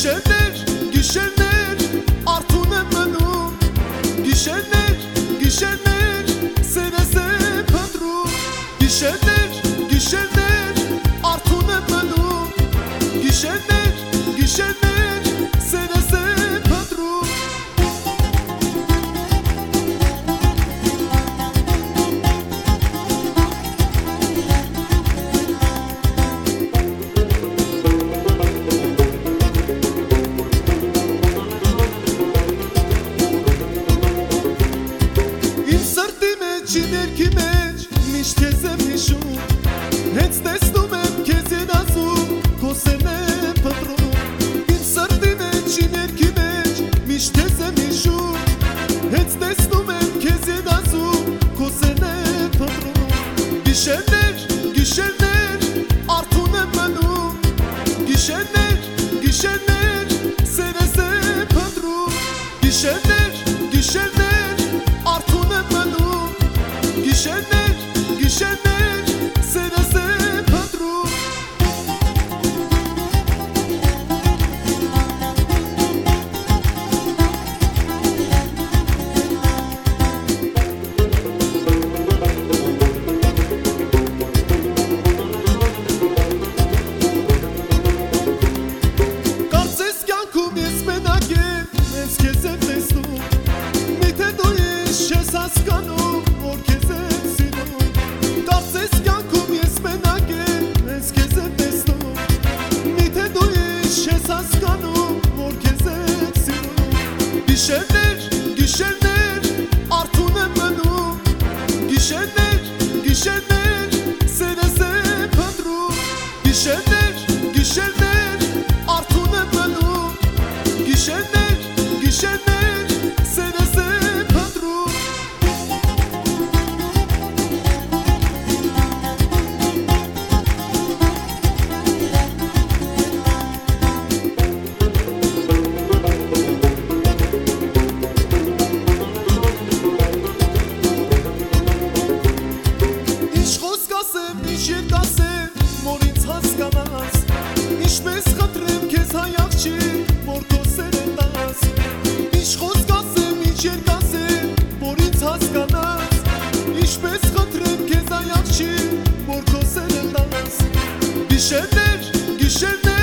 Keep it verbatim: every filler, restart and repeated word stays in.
Gişeler, gişeler, artın emenu. Gişeler, gişeler, sereze pedru. Gişeler, gişeler, artın emenu. Gişeler, gişeler, sereze pedru. Ciner kimech, mish kezem nishu. Hec testum em kezin azu, kosene patru. In sardine ciner kimech, mish kezem nishu. Hec testum em kezin azu, kosene patru. Gişeler, gişeler, artın emenu. Gişeler, gişeler, sereze patru. Gişeler, gişeler, artın emenu. Gişeler, gişeler, sereze pedru. Karces yankum esmenage, eskezem nestu. Mite doiş şesaskanu, orkeze. Gişeler, gişeler, artın emenu. Gişeler, gişeler, sereze pedru. Gişeler, gişeler, artın emenu. Gişeler, gişeler, sereze pedru. Ishպես խնդրեմ քեզ հայաղջի, որ քո սերնդաս Ինչ խոսքասեմ, ինչ երկասեմ, որ ինձ հասկանաս Ishպես խնդրեմ քեզ հայաղջի, որ քո սերնդաս Գիշերներ, գիշերներ